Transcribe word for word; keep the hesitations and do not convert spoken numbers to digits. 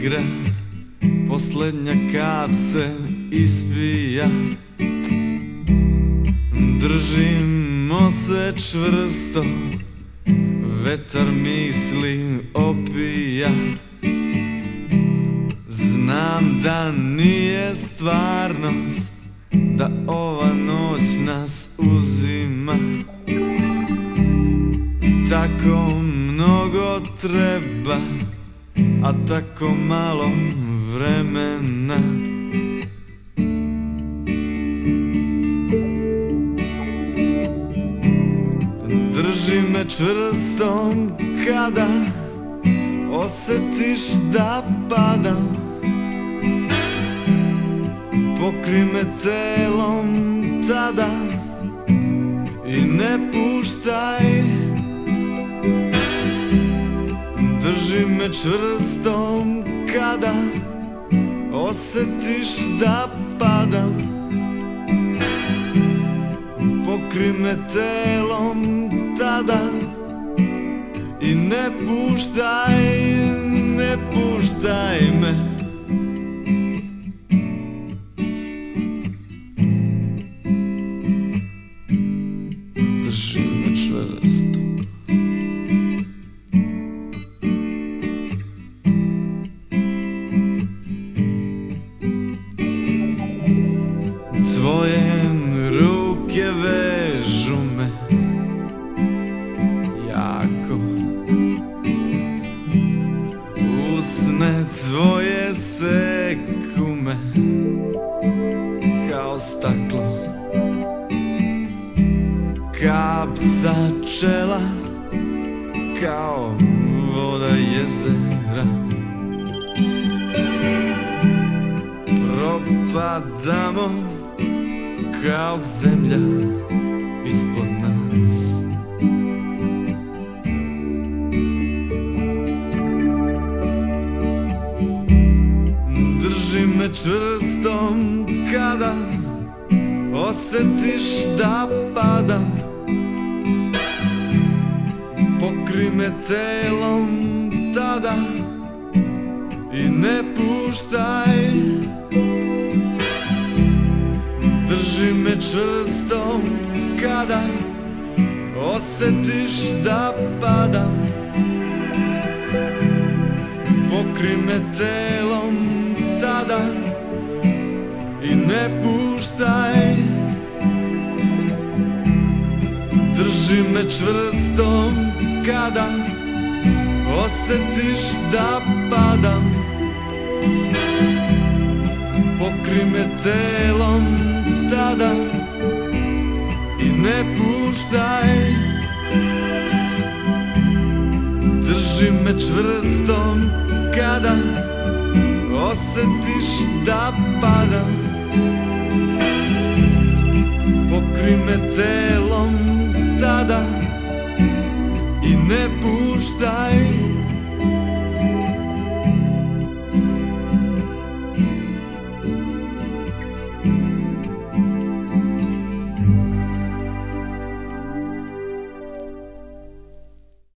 igra, poslednja kap se ispija. Držimo se čvrsto, vetar misli opija. Znam da nije stvarnost, da ova noć nas uzima. Tako mnogo treba, a tako malo vremena. Drži me čvrsto kada osetiš da padam. Pokri me telom tada i ne puštaj. Drži me čvrsto kada osetiš da padam. Pokri me telom tada i ne puštaj, ne puštaj me. Drži me čvrsto. Tvoje ruke vežu me jako. Usne tvoje seku me kao staklo. Kap sa čela kao voda jezera. Propadamo kao zemlja ispod nas. Drži me čvrsto kada osetiš da padam. Pokri me telom tada i ne puštaj. Drži me čvrsto kada osetiš da padam. Pokri me telom tada i ne puštaj. Drži me čvrsto kada osetiš da padam. Pokri me telom tada i ne puštaj. Drži me čvrsto kada osetiš da padam. Pokri me telom tada i ne puštaj.